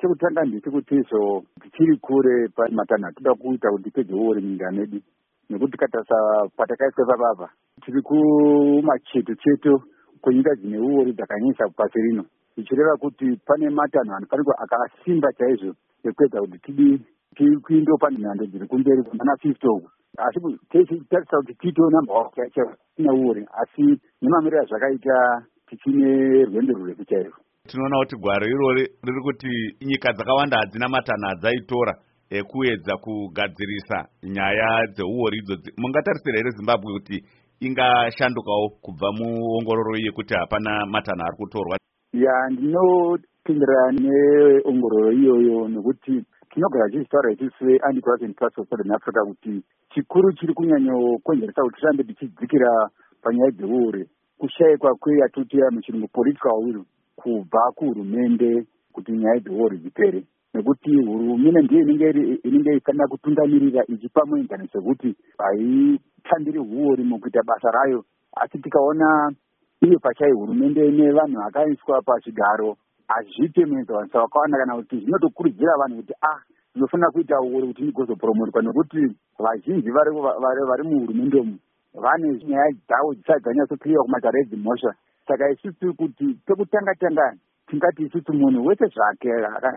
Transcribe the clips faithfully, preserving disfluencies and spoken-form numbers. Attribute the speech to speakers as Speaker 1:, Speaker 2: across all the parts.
Speaker 1: chekutanga ndechekuti izvo tichiri kure pamatanho atinoda kuita kuti tipedze uori munyika medu, nekuti katarisa patakaiswa papapa tiri kumacheto cheto kwenyika dzine uori dzakanyanyisa pasi rino, zvichireva kuti pane matanho anofanirwa akasimba chaizvo ekuedza kuti tidi tiindo pane nhando dziri kumberi kumana fifty uku, asi tichitarisa kuti tiitewo namba wacho tina uori, asi nemamiriro azvakaita tichine rwendo rurefu chairwo.
Speaker 2: Tinoona kuti gwaro irori riri kuti nyika dzakawanda hadzina matanho adzaitora ekuedza kugadzirisa nyaya dzeuori idzodzi. Mungatarisira here Zimbabwe kuti ingashandukawo kubva muongororo yekuti hapana matanho ari kutorwa?
Speaker 1: Ya, ndinotenderana neongororo iyoyo, nekuti tinogara tichitaura ichise Anti-Corruption and Trust of Southern Africa kuti chikuru chiri kunyanyokonzeresa kuti tirambe tichidzikira panyaya dzeuori kushayikwa kweyatotira muchirungu political will kubva kuhurumende kuti nyaya dzeuori dzipere, nekuti hurumende ndiyo inenge ifanira kutungamirira ichipa muenzaniso kuti haitambiri uori mukuita basa rayo. Asi tikaona iyo pachai hurumende nevanhu vakaiswa pachigaro hazviite muenzaniso wakawanda, kana kuti zvinotokurudzira vanhu kuti ah zvinofanira kuita uori kuti ndigozopromotwa, nekuti vazhinji vari muhurumende umu vane nyaya dzavo dzisati dzanyatsokliwa kumataredi mhosva. Saka isusu kuti pekutanga tanga tingati isusu munhu wese zvake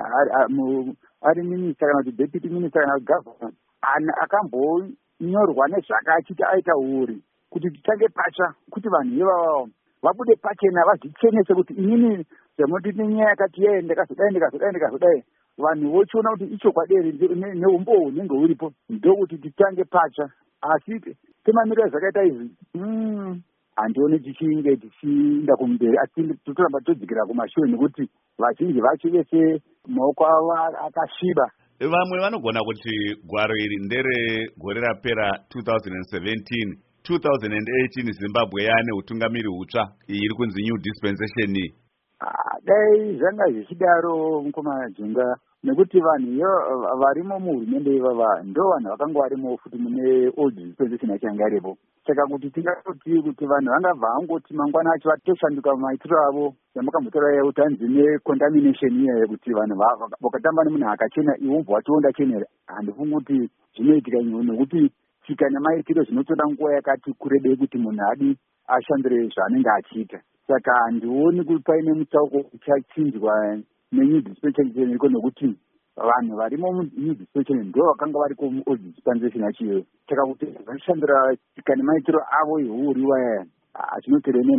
Speaker 1: ari minista kana kuti deputy minister kana governor akambonyorwa nezvake achiti aita uori, kuti titange patsva kuti vanhu ivavo vabude pachena vazvichenese kuti inini zvamunoti nenyaya yakati yeye ndakazodai ndikazodai ndikazodai vanhu vochiona kuti ichokwadi here neumbohwo hunenge huripo, ndokuti titange patsva. Asi temamiriro zvakaita izvi handioni tichinge tichiinda kumberi, asi totoramba todzikira kumashure nekuti vazhinji vacho vese maoko avo akasviba.
Speaker 2: Vamwe vanogona kuti gwaro iri ndere gore rapera two thousand seventeen two thousand eighteen Zimbabwe yaane utungamiri hutsva iri kunzi new dispensation iyi.
Speaker 1: Dai zvanga zvichidaro mukoma Junga, nekuti vanhu varimo muhurumende ivava ndo vanhu vakanga varimo futi mune old dispensation yachanga iripo. Saka kuti tingati kuti vanhu vangabva vangoti mangwana acho vatoshanduka maitiro avo yamakambotora yeutanzi necontamination iya yekuti vanhu vakatamba nemunhu akachena iwombo watonda chenera, handifungi kuti zvinoitika nyuno, nekuti tsika nemaitiro zvinotoda nguva yakati kurebei kuti munhu adi ashandire zvaanenge achiita. Saka handioni kuti paine mutsauko uchachinjwa nenew dispensation iko, nekuti vanhu varimo munew dispensation ndo vakanga variko muold dispensation yachiyo. Saka kuti vashandira tsika nemaitiro avo euori waya hazvinoterene